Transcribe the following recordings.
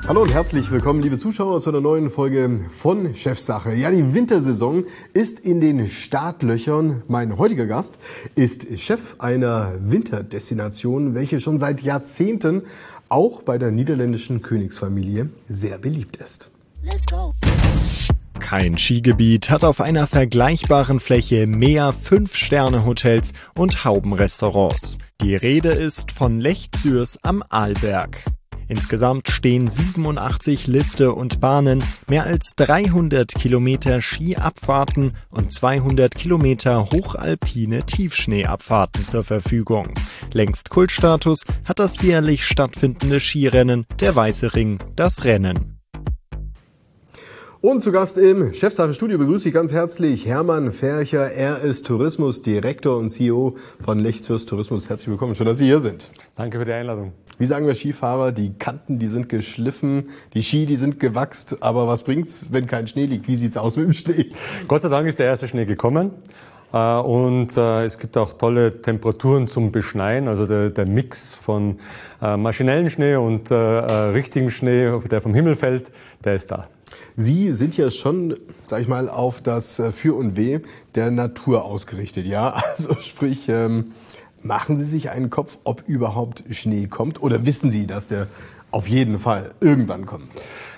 Hallo und herzlich willkommen, liebe Zuschauer, zu einer neuen Folge von Chefsache. Ja, die Wintersaison ist in den Startlöchern. Mein heutiger Gast ist Chef einer Winterdestination, welche schon seit Jahrzehnten auch bei der niederländischen Königsfamilie sehr beliebt ist. Let's go. Kein Skigebiet hat auf einer vergleichbaren Fläche mehr 5-Sterne-Hotels und Haubenrestaurants. Die Rede ist von Lech Zürs am Arlberg. Insgesamt stehen 87 Lifte und Bahnen, mehr als 300 Kilometer Skiabfahrten und 200 Kilometer hochalpine Tiefschneeabfahrten zur Verfügung. Längst Kultstatus hat das jährlich stattfindende Skirennen, der Weiße Ring, das Rennen. Und zu Gast im Chefsache-Studio begrüße ich ganz herzlich Hermann Fercher. Er ist Tourismusdirektor und CEO von Lech Zürs Tourismus. Herzlich willkommen, schön, dass Sie hier sind. Danke für die Einladung. Wie sagen wir Skifahrer, die Kanten, die sind geschliffen, die Ski, die sind gewachst. Aber was bringt's, wenn kein Schnee liegt? Wie sieht's aus mit dem Schnee? Gott sei Dank ist der erste Schnee gekommen. Und es gibt auch tolle Temperaturen zum Beschneien. Also der Mix von maschinellen Schnee und richtigem Schnee, der vom Himmel fällt, der ist da. Sie sind ja schon, sag ich mal, auf das Für und Weh der Natur ausgerichtet, ja? Also sprich, machen Sie sich einen Kopf, ob überhaupt Schnee kommt? Oder wissen Sie, dass der auf jeden Fall irgendwann kommt?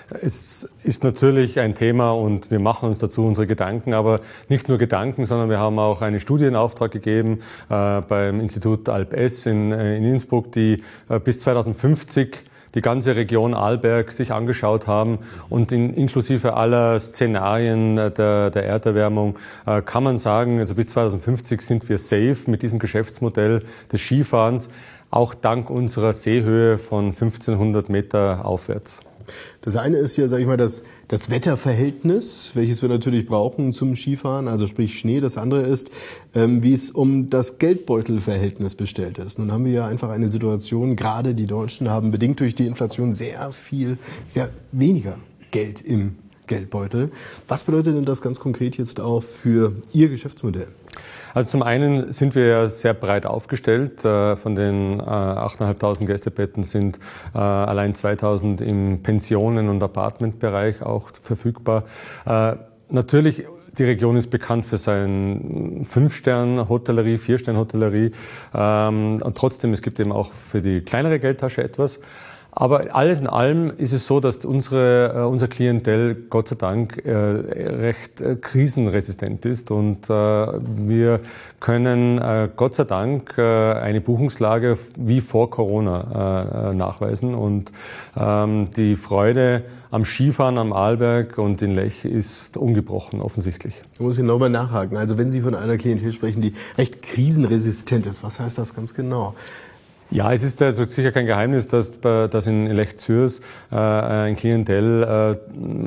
Es ist natürlich ein Thema und wir machen uns dazu unsere Gedanken, aber nicht nur Gedanken, sondern wir haben auch eine Studie in Auftrag gegeben beim Institut Alp-S in Innsbruck, die bis 2050 die ganze Region Arlberg sich angeschaut haben und inklusive aller Szenarien der Erderwärmung kann man sagen, also bis 2050 sind wir safe mit diesem Geschäftsmodell des Skifahrens, auch dank unserer Seehöhe von 1500 Meter aufwärts. Das eine ist ja, sag ich mal, das Wetterverhältnis, welches wir natürlich brauchen zum Skifahren, also sprich Schnee. Das andere ist, wie es um das Geldbeutelverhältnis bestellt ist. Nun haben wir ja einfach eine Situation, gerade die Deutschen haben bedingt durch die Inflation sehr weniger Geld im Geldbeutel. Was bedeutet denn das ganz konkret jetzt auch für Ihr Geschäftsmodell? Also zum einen sind wir ja sehr breit aufgestellt. Von den 8.500 Gästebetten sind allein 2.000 im Pensionen- und Apartmentbereich auch verfügbar. Natürlich, die Region ist bekannt für seine 5-Sterne-Hotellerie, 4-Sterne-Hotellerie. Und trotzdem, es gibt eben auch für die kleinere Geldtasche etwas. Aber alles in allem ist es so, dass unser Klientel Gott sei Dank recht krisenresistent ist und wir können Gott sei Dank eine Buchungslage wie vor Corona nachweisen und die Freude am Skifahren am Arlberg und in Lech ist ungebrochen, offensichtlich. Da muss ich nochmal nachhaken. Also wenn Sie von einer Klientel sprechen, die recht krisenresistent ist, was heißt das ganz genau? Ja, es ist also sicher kein Geheimnis, dass in Lech Zürs ein Klientel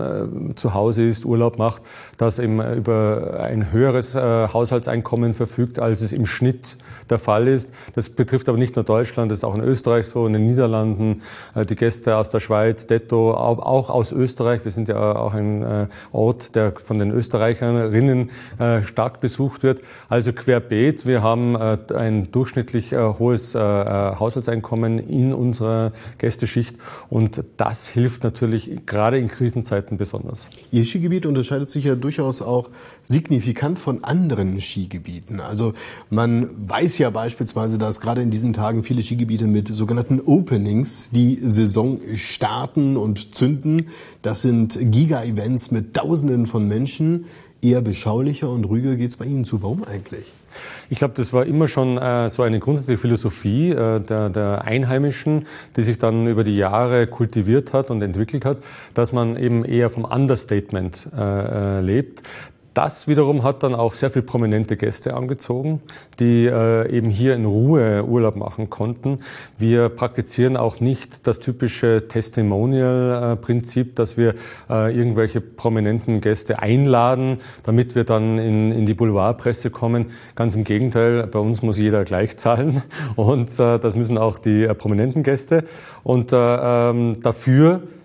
zu Hause ist, Urlaub macht, das eben über ein höheres Haushaltseinkommen verfügt, als es im Schnitt der Fall ist. Das betrifft aber nicht nur Deutschland, das ist auch in Österreich so, in den Niederlanden, die Gäste aus der Schweiz, Detto, auch aus Österreich. Wir sind ja auch ein Ort, der von den Österreicherinnen stark besucht wird. Also querbeet, wir haben ein durchschnittlich hohes Haushaltseinkommen in unserer Gästeschicht und das hilft natürlich gerade in Krisenzeiten besonders. Ihr Skigebiet unterscheidet sich ja durchaus auch signifikant von anderen Skigebieten. Also man weiß ja beispielsweise, dass gerade in diesen Tagen viele Skigebiete mit sogenannten Openings die Saison starten und zünden. Das sind Giga-Events mit Tausenden von Menschen. Eher beschaulicher und ruhiger geht's bei Ihnen zu. Warum eigentlich? Ich glaube, das war immer schon so eine grundsätzliche Philosophie der Einheimischen, die sich dann über die Jahre kultiviert hat und entwickelt hat, dass man eben eher vom Understatement lebt. Das wiederum hat dann auch sehr viel prominente Gäste angezogen, die eben hier in Ruhe Urlaub machen konnten. Wir praktizieren auch nicht das typische Testimonial-Prinzip, dass wir irgendwelche prominenten Gäste einladen, damit wir dann in die Boulevardpresse kommen. Ganz im Gegenteil, bei uns muss jeder gleich zahlen und das müssen auch die prominenten Gäste. Und dafür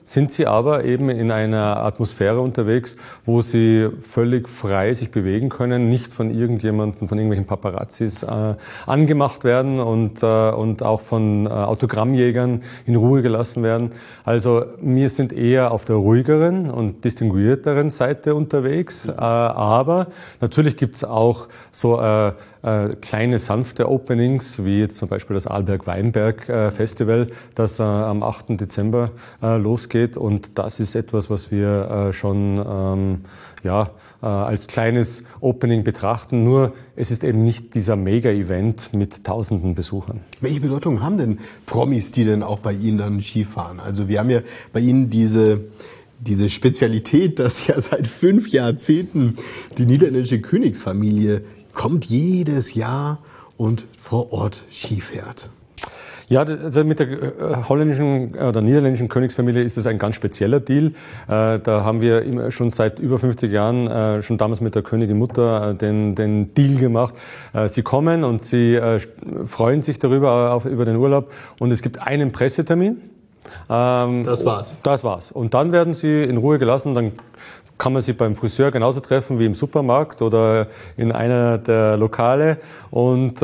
sind sie aber eben in einer Atmosphäre unterwegs, wo sie völlig frei sich bewegen können, nicht von irgendjemandem, von irgendwelchen Paparazzis angemacht werden und auch von Autogrammjägern in Ruhe gelassen werden. Also wir sind eher auf der ruhigeren und distinguierteren Seite unterwegs, aber natürlich gibt's auch so kleine sanfte Openings, wie jetzt zum Beispiel das Arlberg-Weinberg Festival, das am 8. Dezember losgeht. Und das ist etwas, was wir schon als kleines Opening betrachten. Nur es ist eben nicht dieser Mega-Event mit tausenden Besuchern. Welche Bedeutung haben denn Promis, die denn auch bei Ihnen dann Skifahren? Also wir haben ja bei Ihnen diese Spezialität, dass ja seit 5 Jahrzehnten die niederländische Königsfamilie kommt jedes Jahr und vor Ort Ski fährt. Ja, also mit der holländischen oder niederländischen Königsfamilie ist das ein ganz spezieller Deal. Da haben wir schon seit über 50 Jahren, schon damals mit der Königin Mutter, den Deal gemacht. Sie kommen und sie freuen sich darüber, über den Urlaub. Und es gibt einen Pressetermin. Das war's. Das war's. Und dann werden sie in Ruhe gelassen. Dann kann man sie beim Friseur genauso treffen wie im Supermarkt oder in einer der Lokale und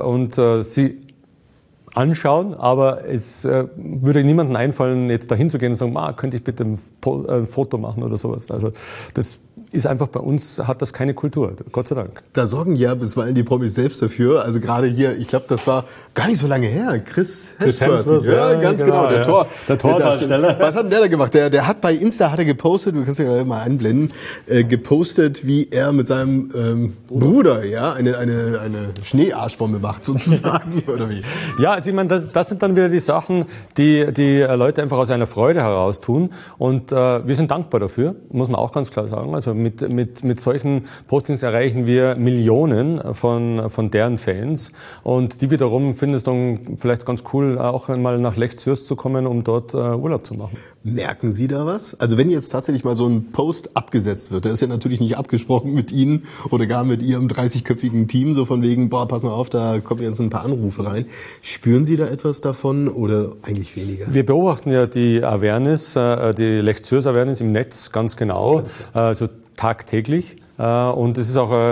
sie anschauen, aber es würde niemandem einfallen, jetzt dahin zu gehen und sagen, könnte ich bitte ein Foto machen oder sowas. Also das ist einfach bei uns, hat das keine Kultur, Gott sei Dank. Da sorgen ja bisweilen die Promis selbst dafür. Also gerade hier, ich glaube, das war gar nicht so lange her, Chris Hemsworth. Ja, ganz genau, der Tordarsteller. Was hat denn der da gemacht? Der hat bei Insta gepostet, du kannst ja mal einblenden, gepostet, wie er mit seinem Bruder eine Schneearschbombe macht sozusagen, oder wie? Ja, also ich meine, das sind dann wieder die Sachen, die Leute einfach aus einer Freude heraus tun. Und wir sind dankbar dafür, muss man auch ganz klar sagen. Also mit solchen Postings erreichen wir Millionen von deren Fans. Und die wiederum finden es dann vielleicht ganz cool, auch einmal nach Lech Zürs zu kommen, um dort Urlaub zu machen. Merken Sie da was? Also wenn jetzt tatsächlich mal so ein Post abgesetzt wird, der ist ja natürlich nicht abgesprochen mit Ihnen oder gar mit Ihrem 30-köpfigen Team, so von wegen, pass mal auf, da kommen jetzt ein paar Anrufe rein. Spüren Sie da etwas davon oder eigentlich weniger? Wir beobachten ja die Awareness, die Lech Zürs Awareness im Netz ganz genau, also tagtäglich. Und es ist auch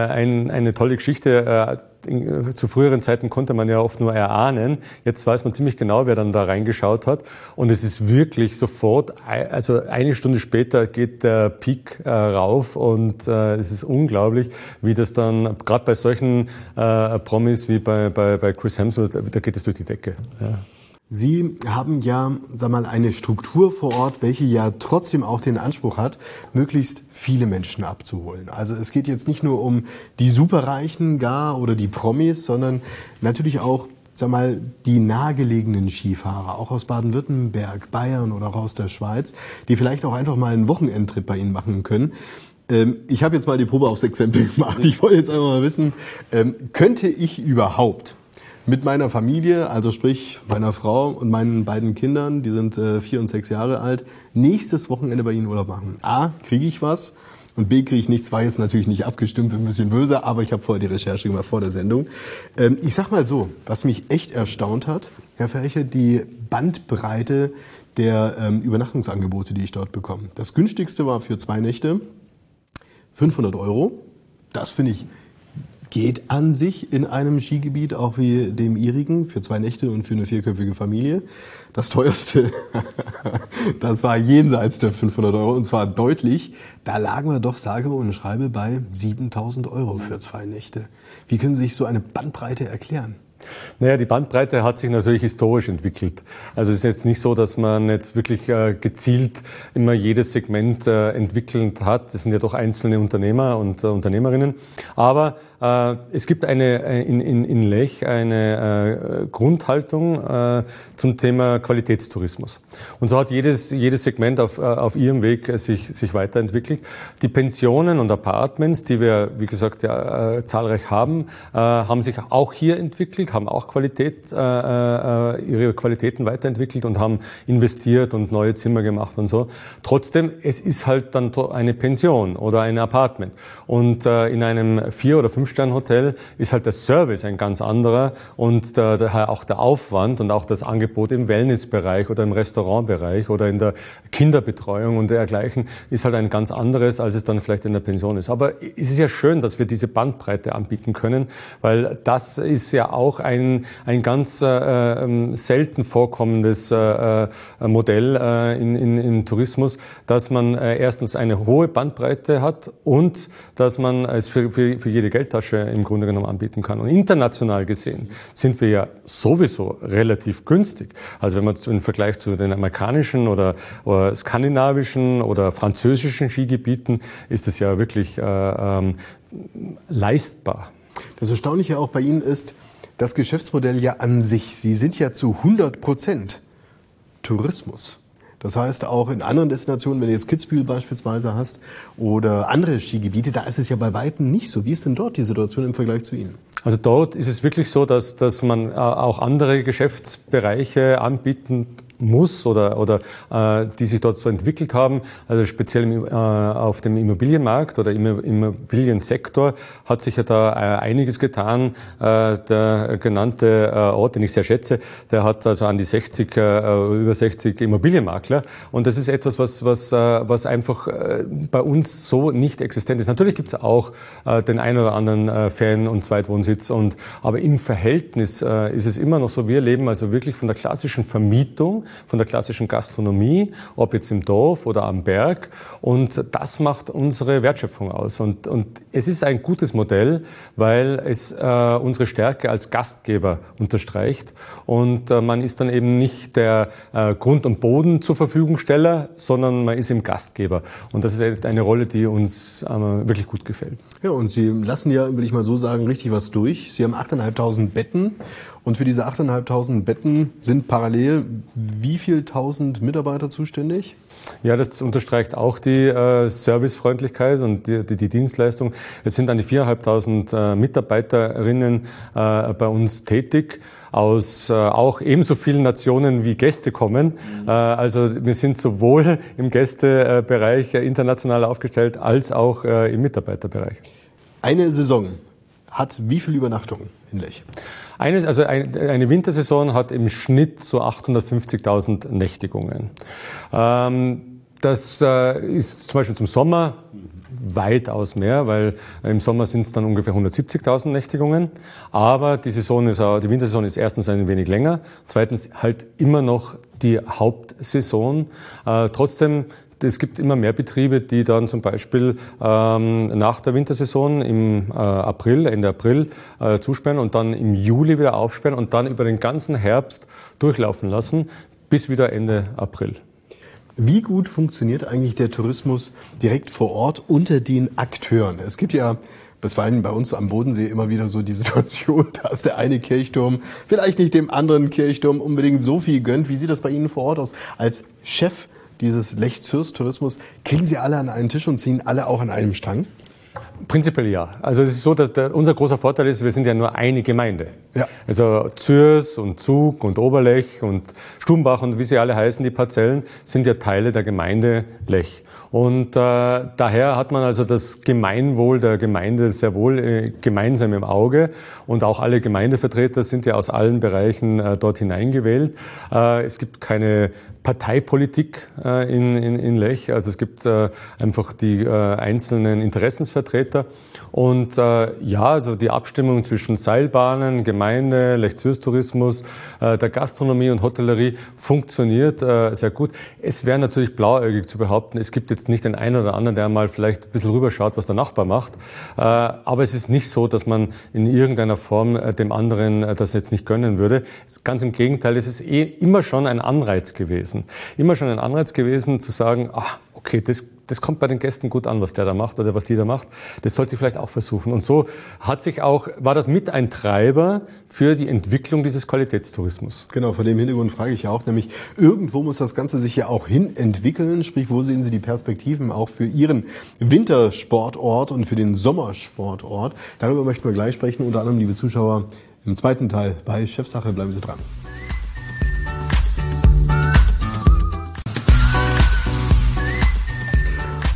eine tolle Geschichte. Zu früheren Zeiten konnte man ja oft nur erahnen. Jetzt weiß man ziemlich genau, wer dann da reingeschaut hat. Und es ist wirklich sofort, also eine Stunde später geht der Peak rauf. Und es ist unglaublich, wie das dann, gerade bei solchen Promis wie bei Chris Hemsworth, da geht es durch die Decke. Ja. Sie haben ja, eine Struktur vor Ort, welche ja trotzdem auch den Anspruch hat, möglichst viele Menschen abzuholen. Also es geht jetzt nicht nur um die Superreichen oder die Promis, sondern natürlich auch, die nahegelegenen Skifahrer, auch aus Baden-Württemberg, Bayern oder auch aus der Schweiz, die vielleicht auch einfach mal einen Wochenendtrip bei Ihnen machen können. Ich habe jetzt mal die Probe aufs Exempel gemacht. Ich wollte jetzt einfach mal wissen, könnte ich überhaupt mit meiner Familie, also sprich meiner Frau und meinen beiden Kindern, die sind 4 und 6 Jahre alt, nächstes Wochenende bei Ihnen Urlaub machen? A, kriege ich was? Und B, kriege ich nichts? War jetzt natürlich nicht abgestimmt, bin ein bisschen böse, aber ich habe vorher die Recherche gemacht vor der Sendung. Ich sag mal so, was mich echt erstaunt hat, Herr Ferche, die Bandbreite der Übernachtungsangebote, die ich dort bekomme. Das günstigste war für 2 Nächte 500 €. Das finde ich geht an sich in einem Skigebiet, auch wie dem Ihrigen, für 2 Nächte und für eine 4-köpfige Familie. Das teuerste, das war jenseits der 500 € und zwar deutlich. Da lagen wir doch sage und schreibe bei 7.000 € für 2 Nächte. Wie können Sie sich so eine Bandbreite erklären? Naja, die Bandbreite hat sich natürlich historisch entwickelt. Also es ist jetzt nicht so, dass man jetzt wirklich gezielt immer jedes Segment entwickelt hat. Das sind ja doch einzelne Unternehmer und Unternehmerinnen. Aber es gibt in Lech eine Grundhaltung zum Thema Qualitätstourismus. Und so hat jedes Segment auf ihrem Weg sich weiterentwickelt. Die Pensionen und Apartments, die wir, wie gesagt, zahlreich haben sich auch hier entwickelt, haben auch ihre Qualitäten weiterentwicklt und haben investiert und neue Zimmer gemacht und so. Trotzdem, es ist halt dann eine Pension oder ein Apartment. Und in einem 4- oder 5-Sterne-Hotel ist halt der Service ein ganz anderer und daher auch der Aufwand und auch das Angebot im Wellnessbereich oder im Restaurantbereich oder in der Kinderbetreuung und dergleichen ist halt ein ganz anderes, als es dann vielleicht in der Pension ist. Aber es ist ja schön, dass wir diese Bandbreite anbieten können, weil das ist ja auch ein ganz selten vorkommendes Modell im Tourismus, dass man erstens eine hohe Bandbreite hat und dass man es für jede Geldtasche im Grunde genommen anbieten kann. Und international gesehen sind wir ja sowieso relativ günstig. Also wenn man im Vergleich zu den amerikanischen oder skandinavischen oder französischen Skigebieten ist es ja wirklich leistbar. Das Erstaunliche auch bei Ihnen ist, das Geschäftsmodell ja an sich. Sie sind ja zu 100% Tourismus. Das heißt, auch in anderen Destinationen, wenn du jetzt Kitzbühel beispielsweise hast oder andere Skigebiete, da ist es ja bei Weitem nicht so. Wie ist denn dort die Situation im Vergleich zu Ihnen? Also dort ist es wirklich so, dass man auch andere Geschäftsbereiche anbieten muss oder die sich dort so entwickelt haben. Also speziell auf dem Immobilienmarkt oder im Immobiliensektor hat sich ja da einiges getan. Der genannte Ort, den ich sehr schätze, der hat also an die über 60 Immobilienmakler. Und das ist etwas, was einfach bei uns so nicht existent ist. Natürlich gibt es auch den einen oder anderen Ferien- und Zweitwohnsitz. Aber im Verhältnis ist es immer noch so, wir leben also wirklich von der klassischen Vermietung, von der klassischen Gastronomie, ob jetzt im Dorf oder am Berg. Und das macht unsere Wertschöpfung aus. Und es ist ein gutes Modell, weil es unsere Stärke als Gastgeber unterstreicht. Und man ist dann eben nicht der Grund- und Boden zur Verfügungsteller, sondern man ist eben Gastgeber. Und das ist eine Rolle, die uns wirklich gut gefällt. Ja, und Sie lassen ja, will ich mal so sagen, richtig was durch. Sie haben 8.500 Betten. Und für diese 8.500 Betten sind parallel wie viel tausend Mitarbeiter zuständig? Ja, das unterstreicht auch die Servicefreundlichkeit und die Dienstleistung. Es sind an die 4.500 Mitarbeiterinnen bei uns tätig, aus auch ebenso vielen Nationen wie Gäste kommen. Also wir sind sowohl im Gästebereich international aufgestellt als auch im Mitarbeiterbereich. Eine Saison hat wie viele Übernachtungen in Lech? Eine Wintersaison hat im Schnitt so 850.000 Nächtigungen. Das ist zum Beispiel zum Sommer weitaus mehr, weil im Sommer sind es dann ungefähr 170.000 Nächtigungen. Aber die Wintersaison ist erstens ein wenig länger, zweitens halt immer noch die Hauptsaison. Trotzdem, es gibt immer mehr Betriebe, die dann zum Beispiel nach der Wintersaison im Ende April zusperren und dann im Juli wieder aufsperren und dann über den ganzen Herbst durchlaufen lassen, bis wieder Ende April. Wie gut funktioniert eigentlich der Tourismus direkt vor Ort unter den Akteuren? Es gibt ja bisweilen bei uns am Bodensee immer wieder so die Situation, dass der eine Kirchturm vielleicht nicht dem anderen Kirchturm unbedingt so viel gönnt. Wie sieht das bei Ihnen vor Ort aus? Als Chef dieses Lech Zürs Tourismus, kriegen Sie alle an einen Tisch und ziehen alle auch an einem Strang? Prinzipiell ja. Also es ist so, dass unser großer Vorteil ist, wir sind ja nur eine Gemeinde. Ja. Also Zürs und Zug und Oberlech und Stumbach und wie sie alle heißen, die Parzellen, sind ja Teile der Gemeinde Lech. Und daher hat man also das Gemeinwohl der Gemeinde sehr wohl gemeinsam im Auge. Und auch alle Gemeindevertreter sind ja aus allen Bereichen dort hineingewählt. Es gibt keine Parteipolitik in Lech. Also es gibt einfach die einzelnen Interessensvertreter. Und also die Abstimmung zwischen Seilbahnen, Gemeinde, Lech Zürs Tourismus, der Gastronomie und Hotellerie funktioniert sehr gut. Es wäre natürlich blauäugig zu behaupten, es gibt jetzt nicht den einen oder anderen, der mal vielleicht ein bisschen rüberschaut, was der Nachbar macht. Aber es ist nicht so, dass man in irgendeiner Form dem anderen das jetzt nicht gönnen würde. Ganz im Gegenteil, es ist immer schon ein Anreiz gewesen. Immer schon ein Anreiz gewesen zu sagen, okay, das kommt bei den Gästen gut an, was der da macht oder was die da macht. Das sollte ich vielleicht auch versuchen. Und so war das mit ein Treiber für die Entwicklung dieses Qualitätstourismus. Genau, vor dem Hintergrund frage ich ja auch, nämlich irgendwo muss das Ganze sich ja auch hin entwickeln. Sprich, wo sehen Sie die Perspektiven auch für Ihren Wintersportort und für den Sommersportort? Darüber möchten wir gleich sprechen, unter anderem, liebe Zuschauer, im zweiten Teil bei Chefsache. Bleiben Sie dran.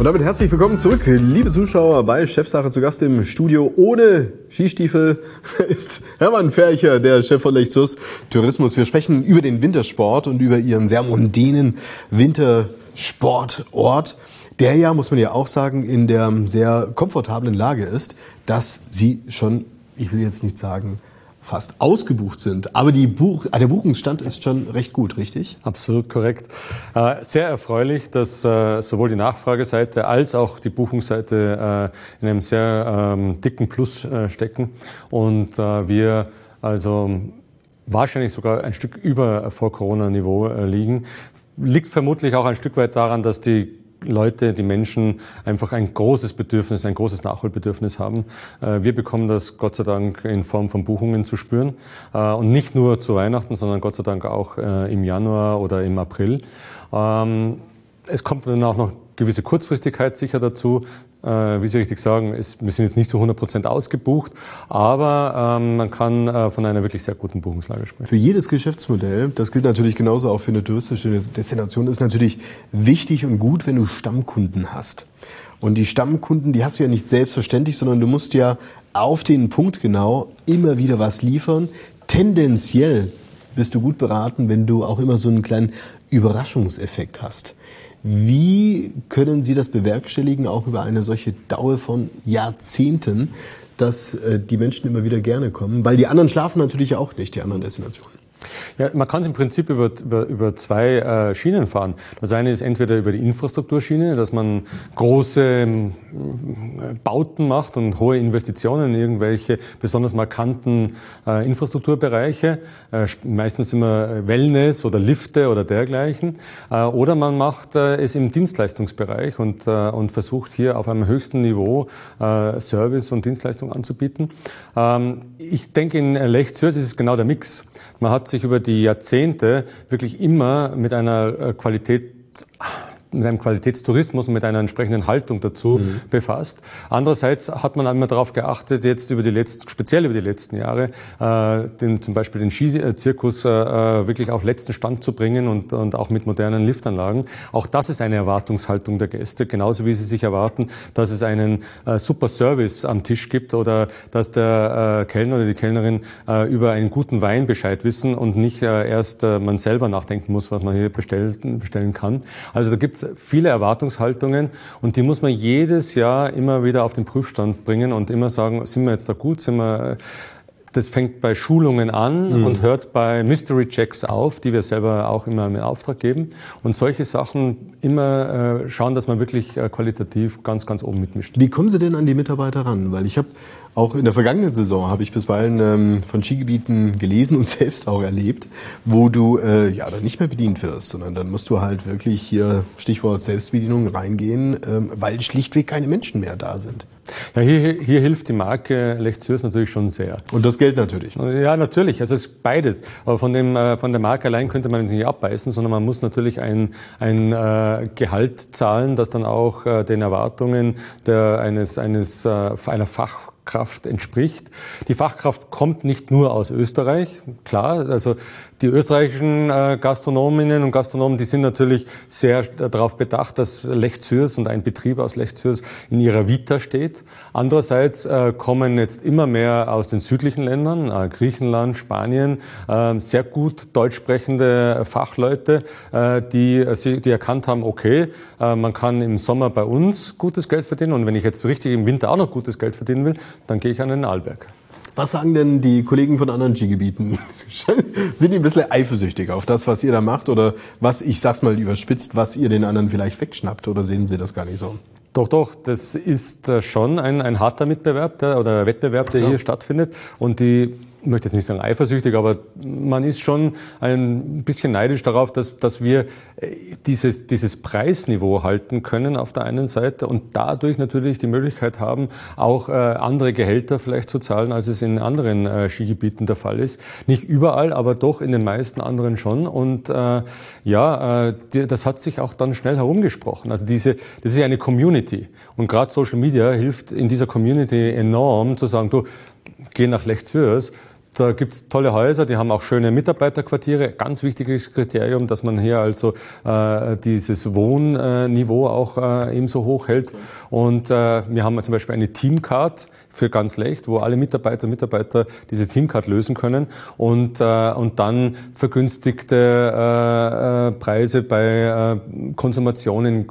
Und damit herzlich willkommen zurück, liebe Zuschauer, bei Chefsache. Zu Gast im Studio ohne Skistiefel ist Hermann Fercher, der Chef von Lechzürs Tourismus. Wir sprechen über den Wintersport und über Ihren sehr mondänen Wintersportort, der ja, muss man ja auch sagen, in der sehr komfortablen Lage ist, dass Sie schon, ich will jetzt nicht sagen, fast ausgebucht sind. Aber der Buchungsstand ist schon recht gut, richtig? Absolut korrekt. Sehr erfreulich, dass sowohl die Nachfrageseite als auch die Buchungsseite in einem sehr dicken Plus stecken und wir also wahrscheinlich sogar ein Stück über Vor-Corona-Niveau liegen. Liegt vermutlich auch ein Stück weit daran, dass die Menschen einfach ein großes Bedürfnis, ein großes Nachholbedürfnis haben. Wir bekommen das Gott sei Dank in Form von Buchungen zu spüren. Und nicht nur zu Weihnachten, sondern Gott sei Dank auch im Januar oder im April. Es kommt dann auch noch gewisse Kurzfristigkeit sicher dazu. Wie Sie richtig sagen, wir sind jetzt nicht zu 100% ausgebucht, aber man kann von einer wirklich sehr guten Buchungslage sprechen. Für jedes Geschäftsmodell, das gilt natürlich genauso auch für eine touristische Destination, ist natürlich wichtig und gut, wenn du Stammkunden hast. Und die Stammkunden, die hast du ja nicht selbstverständlich, sondern du musst ja auf den Punkt genau immer wieder was liefern. Tendenziell bist du gut beraten, wenn du auch immer so einen kleinen Überraschungseffekt hast. Wie können Sie das bewerkstelligen, auch über eine solche Dauer von Jahrzehnten, dass die Menschen immer wieder gerne kommen? Weil die anderen schlafen natürlich auch nicht, die anderen Destinationen. Ja, man kann es im Prinzip über zwei Schienen fahren. Das eine ist entweder über die Infrastrukturschiene, dass man große Bauten macht und hohe Investitionen in irgendwelche besonders markanten Infrastrukturbereiche, meistens immer Wellness oder Lifte oder dergleichen. Oder man macht es im Dienstleistungsbereich und versucht hier auf einem höchsten Niveau Service und Dienstleistung anzubieten. Ich denke, in Lechzürs ist es genau der Mix. Man hat sich über die Jahrzehnte wirklich immer mit einem Qualitätstourismus und mit einer entsprechenden Haltung dazu befasst. Andererseits hat man einmal darauf geachtet, jetzt speziell über die letzten Jahre, zum Beispiel den Skizirkus wirklich auf letzten Stand zu bringen und auch mit modernen Liftanlagen. Auch das ist eine Erwartungshaltung der Gäste, genauso wie sie sich erwarten, dass es einen super Service am Tisch gibt oder dass der Kellner oder die Kellnerin über einen guten Wein Bescheid wissen und nicht erst man selber nachdenken muss, was man hier bestellen kann. Also da gibt es viele Erwartungshaltungen und die muss man jedes Jahr immer wieder auf den Prüfstand bringen und immer sagen, sind wir jetzt da gut, das fängt bei Schulungen an und hört bei Mystery Checks auf, die wir selber auch immer in Auftrag geben. Und solche Sachen immer schauen, dass man wirklich qualitativ ganz, ganz oben mitmischt. Wie kommen Sie denn an die Mitarbeiter ran? Weil ich habe auch in der vergangenen Saison habe ich bisweilen von Skigebieten gelesen und selbst auch erlebt, wo du dann nicht mehr bedient wirst, sondern dann musst du halt wirklich hier, Stichwort Selbstbedienung, reingehen, weil schlichtweg keine Menschen mehr da sind. Ja, hier hilft die Marke Lechzürs natürlich schon sehr. Und das Geld natürlich. Ja, natürlich. Also es ist beides. Aber von der Marke allein könnte man es nicht abbeißen, sondern man muss natürlich ein Gehalt zahlen, das dann auch den Erwartungen einer Fachkraft entspricht. Die Fachkraft kommt nicht nur aus Österreich, klar, also die österreichischen Gastronominnen und Gastronomen, die sind natürlich sehr darauf bedacht, dass Lechzürs und ein Betrieb aus Lechzürs in ihrer Vita steht. Andererseits kommen jetzt immer mehr aus den südlichen Ländern, Griechenland, Spanien, sehr gut deutsch sprechende Fachleute, die erkannt haben, okay, man kann im Sommer bei uns gutes Geld verdienen und wenn ich jetzt richtig im Winter auch noch gutes Geld verdienen will, dann gehe ich an den Arlberg. Was sagen denn die Kollegen von anderen Skigebieten? Sind die ein bisschen eifersüchtig auf das, was ihr da macht? Oder was, ich sag's mal überspitzt, was ihr den anderen vielleicht wegschnappt? Oder sehen sie das gar nicht so? Doch, das ist schon ein harter Wettbewerb, der hier stattfindet. Und ich möchte jetzt nicht sagen eifersüchtig, aber man ist schon ein bisschen neidisch darauf, dass wir dieses Preisniveau halten können auf der einen Seite und dadurch natürlich die Möglichkeit haben, auch andere Gehälter vielleicht zu zahlen, als es in anderen Skigebieten der Fall ist. Nicht überall, aber doch in den meisten anderen schon. Und das hat sich auch dann schnell herumgesprochen. Also das ist ja eine Community. Und gerade Social Media hilft in dieser Community enorm zu sagen, du, geh nach Lechzürs. Da gibt's tolle Häuser, die haben auch schöne Mitarbeiterquartiere. Ganz wichtiges Kriterium, dass man hier also dieses Wohnniveau auch ebenso hoch hält. Und wir haben zum Beispiel eine Teamcard für ganz leicht, wo alle Mitarbeiter und Mitarbeiter diese Teamcard lösen können und dann vergünstigte Preise bei Konsumationen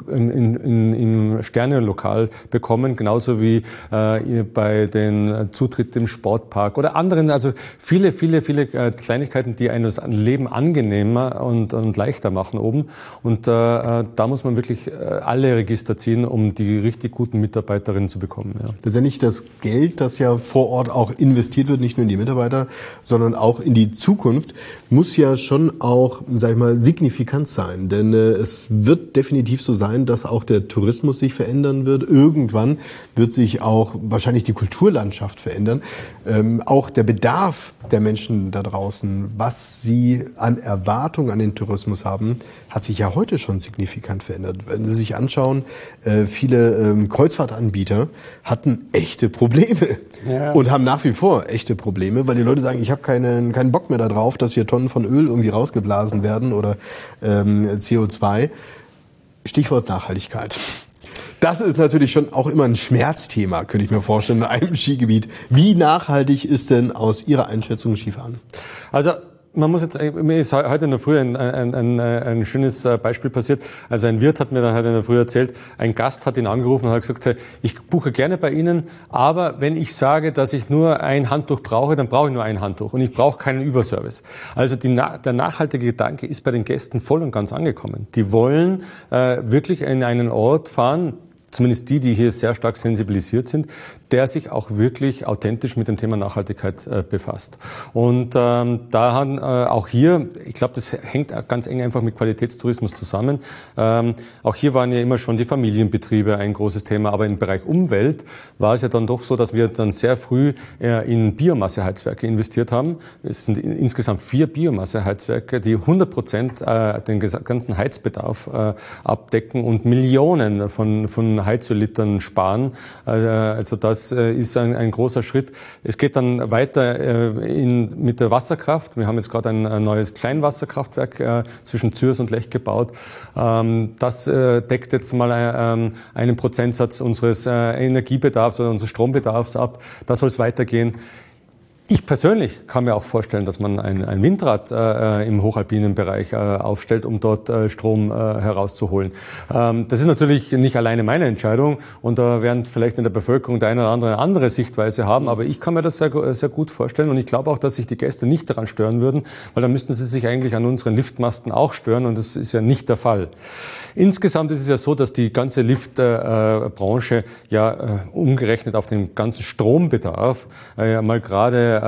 im Sternenlokal bekommen, genauso wie bei den Zutritt im Sportpark oder anderen, also viele Kleinigkeiten, die einem das Leben angenehmer und leichter machen oben. Und da muss man wirklich alle Register ziehen, um die richtig guten Mitarbeiterinnen zu bekommen. Ja. Das ist ja nicht das Geld, das ja vor Ort auch investiert wird, nicht nur in die Mitarbeiter, sondern auch in die Zukunft, muss ja schon auch, sag ich mal, signifikant sein. Denn es wird definitiv so sein, dass auch der Tourismus sich verändern wird. Irgendwann wird sich auch wahrscheinlich die Kulturlandschaft verändern. Auch der Bedarf der Menschen da draußen, was sie an Erwartungen an den Tourismus haben, hat sich ja heute schon signifikant verändert. Wenn Sie sich anschauen, viele Kreuzfahrtanbieter hatten echte Probleme und haben nach wie vor echte Probleme, weil die Leute sagen, ich habe keinen Bock mehr darauf, dass hier Tonnen von Öl irgendwie rausgeblasen werden oder CO2. Stichwort Nachhaltigkeit. Das ist natürlich schon auch immer ein Schmerzthema, könnte ich mir vorstellen, in einem Skigebiet. Wie nachhaltig ist denn aus Ihrer Einschätzung Skifahren? Also man muss jetzt, mir ist heute in der Früh ein schönes Beispiel passiert. Also ein Wirt hat mir dann heute in der Früh erzählt, ein Gast hat ihn angerufen und hat gesagt, hey, ich buche gerne bei Ihnen, aber wenn ich sage, dass ich nur ein Handtuch brauche, dann brauche ich nur ein Handtuch und ich brauche keinen Überservice. Also der nachhaltige Gedanke ist bei den Gästen voll und ganz angekommen. Die wollen wirklich in einen Ort fahren, zumindest die hier sehr stark sensibilisiert sind, der sich auch wirklich authentisch mit dem Thema Nachhaltigkeit befasst. Und da haben auch hier, ich glaube, das hängt ganz eng einfach mit Qualitätstourismus zusammen. Auch hier waren ja immer schon die Familienbetriebe ein großes Thema, aber im Bereich Umwelt war es ja dann doch so, dass wir dann sehr früh in Biomasseheizwerke investiert haben. Es sind insgesamt 4 Biomasseheizwerke, die 100% den ganzen Heizbedarf abdecken und Millionen von Heizöllitern sparen. Also das ist ein großer Schritt. Es geht dann weiter mit der Wasserkraft. Wir haben jetzt gerade ein neues Kleinwasserkraftwerk zwischen Zürs und Lech gebaut. Das deckt jetzt mal einen Prozentsatz unseres Energiebedarfs oder unseres Strombedarfs ab. Da soll es weitergehen. Ich persönlich kann mir auch vorstellen, dass man ein Windrad im hochalpinen Bereich aufstellt, um dort Strom herauszuholen. Das ist natürlich nicht alleine meine Entscheidung und da werden vielleicht in der Bevölkerung der eine oder andere Sichtweise haben, aber ich kann mir das sehr, sehr gut vorstellen und ich glaube auch, dass sich die Gäste nicht daran stören würden, weil dann müssten sie sich eigentlich an unseren Liftmasten auch stören und das ist ja nicht der Fall. Insgesamt ist es ja so, dass die ganze Liftbranche umgerechnet auf den ganzen Strombedarf mal gerade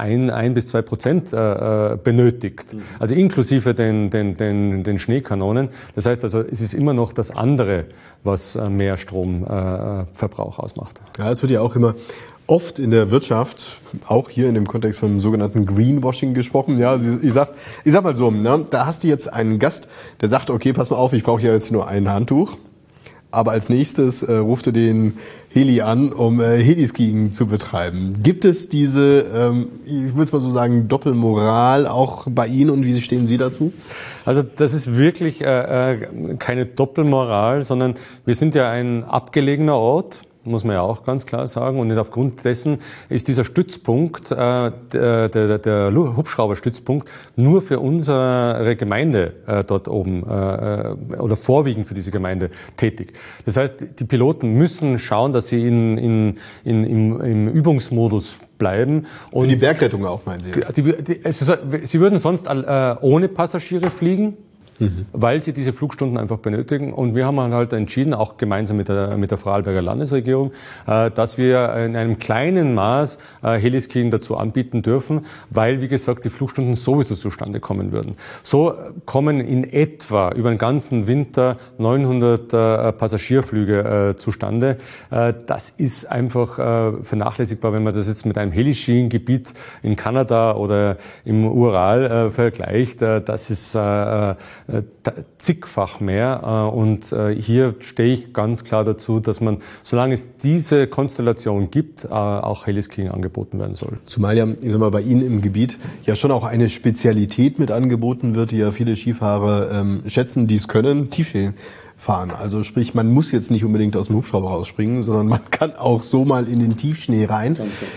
1-2% benötigt. Also inklusive den Schneekanonen. Das heißt also, es ist immer noch das andere, was mehr Stromverbrauch ausmacht. Ja, es wird ja auch immer oft in der Wirtschaft, auch hier in dem Kontext vom sogenannten Greenwashing gesprochen. Ja, ich sag mal so, ne, da hast du jetzt einen Gast, der sagt, okay, pass mal auf, ich brauche ja jetzt nur ein Handtuch. Aber als nächstes ruft er den Heli an, um Heliskiing zu betreiben. Gibt es diese, ich würde es mal so sagen, Doppelmoral auch bei Ihnen und wie stehen Sie dazu? Also das ist wirklich keine Doppelmoral, sondern wir sind ja ein abgelegener Ort. Muss man ja auch ganz klar sagen. Und aufgrund dessen ist dieser Stützpunkt, der Hubschrauberstützpunkt, nur für unsere Gemeinde dort oben oder vorwiegend für diese Gemeinde tätig. Das heißt, die Piloten müssen schauen, dass sie im Übungsmodus bleiben. Und für die Bergrettung auch, meinen Sie? Sie würden sonst ohne Passagiere fliegen. Weil sie diese Flugstunden einfach benötigen. Und wir haben halt entschieden, auch gemeinsam mit der Vorarlberger Landesregierung, dass wir in einem kleinen Maß Heliskiing dazu anbieten dürfen, weil, wie gesagt, die Flugstunden sowieso zustande kommen würden. So kommen in etwa über den ganzen Winter 900 Passagierflüge zustande. Das ist einfach vernachlässigbar, wenn man das jetzt mit einem Heliskiing-Gebiet in Kanada oder im Ural vergleicht. Das ist zigfach mehr. Und hier stehe ich ganz klar dazu, dass man, solange es diese Konstellation gibt, auch Heliskiing angeboten werden soll. Zumal ja, ich sag mal, bei Ihnen im Gebiet ja schon auch eine Spezialität mit angeboten wird, die ja viele Skifahrer schätzen, die es können, Tiefschnee fahren. Also sprich, man muss jetzt nicht unbedingt aus dem Hubschrauber rausspringen, sondern man kann auch so mal in den Tiefschnee rein.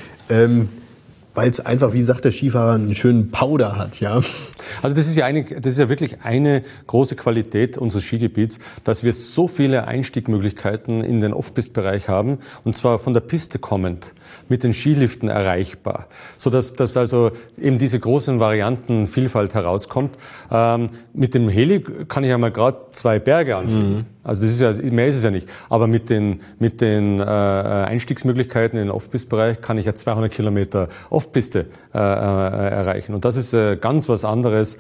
Weil es einfach, wie sagt der Skifahrer, einen schönen Powder hat, ja. Also das ist ja wirklich eine große Qualität unseres Skigebiets, dass wir so viele Einstiegmöglichkeiten in den Off-Pist-Bereich haben, und zwar von der Piste kommend, mit den Skiliften erreichbar, sodass also eben diese großen Variantenvielfalt herauskommt. Mit dem Heli kann ich ja mal gerade 2 Berge anfliegen. Also das ist ja, mehr ist es ja nicht. Aber mit den Einstiegsmöglichkeiten in den Off-Pist-Bereich kann ich ja 200 Kilometer Off-Piste erreichen. Und das ist ganz was anderes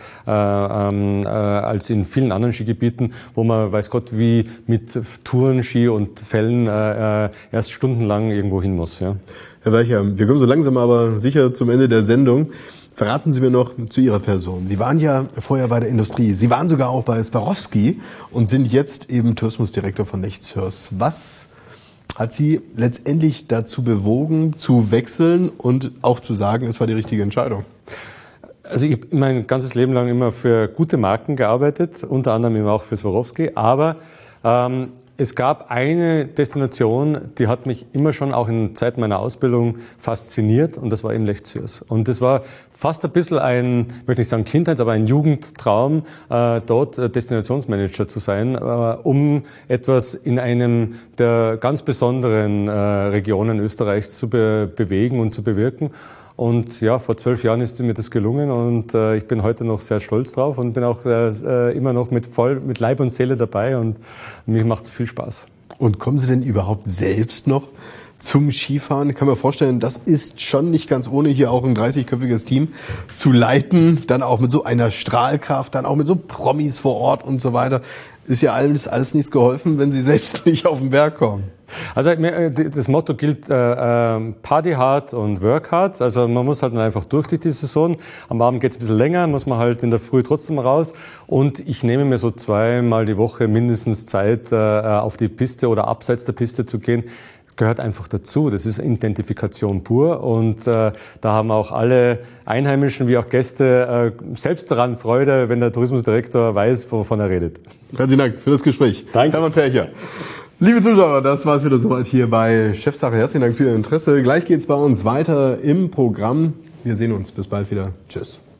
als in vielen anderen Skigebieten, wo man, weiß Gott, wie mit Tourenski und Fällen erst stundenlang irgendwo hin muss. Ja. Herr Weicher, wir kommen so langsam aber sicher zum Ende der Sendung. Verraten Sie mir noch zu Ihrer Person. Sie waren ja vorher bei der Industrie. Sie waren sogar auch bei Swarovski und sind jetzt eben Tourismusdirektor von Lechzürs. Was hat Sie letztendlich dazu bewogen, zu wechseln und auch zu sagen, es war die richtige Entscheidung? Also ich habe mein ganzes Leben lang immer für gute Marken gearbeitet, unter anderem eben auch für Swarovski, aber es gab eine Destination, die hat mich immer schon auch in Zeit meiner Ausbildung fasziniert, und das war eben Lechzürs. Und das war fast ein bisschen ein, ich möchte nicht sagen Kindheits-, aber ein Jugendtraum, dort Destinationsmanager zu sein, um etwas in einem der ganz besonderen Regionen Österreichs zu bewegen und zu bewirken. Und ja, vor 12 Jahren ist mir das gelungen, und ich bin heute noch sehr stolz drauf und bin auch immer noch mit Leib und Seele dabei, und mir macht es viel Spaß. Und kommen Sie denn überhaupt selbst noch zum Skifahren? Ich kann mir vorstellen, das ist schon nicht ganz ohne, hier auch ein 30-köpfiges Team zu leiten, dann auch mit so einer Strahlkraft, dann auch mit so Promis vor Ort und so weiter. Ist ja alles nichts geholfen, wenn Sie selbst nicht auf den Berg kommen. Also das Motto gilt Party hard und work hard. Also man muss halt einfach durch die Saison. Am Abend geht's ein bisschen länger, muss man halt in der Früh trotzdem raus. Und ich nehme mir so 2-mal die Woche mindestens Zeit, auf die Piste oder abseits der Piste zu gehen. Gehört einfach dazu. Das ist Identifikation pur, und da haben auch alle Einheimischen wie auch Gäste selbst daran Freude, wenn der Tourismusdirektor weiß, wovon er redet. Herzlichen Dank für das Gespräch. Danke. Hermann Fercher. Liebe Zuschauer, das war's wieder soweit hier bei Chefsache. Herzlichen Dank für Ihr Interesse. Gleich geht's bei uns weiter im Programm. Wir sehen uns. Bis bald wieder. Tschüss.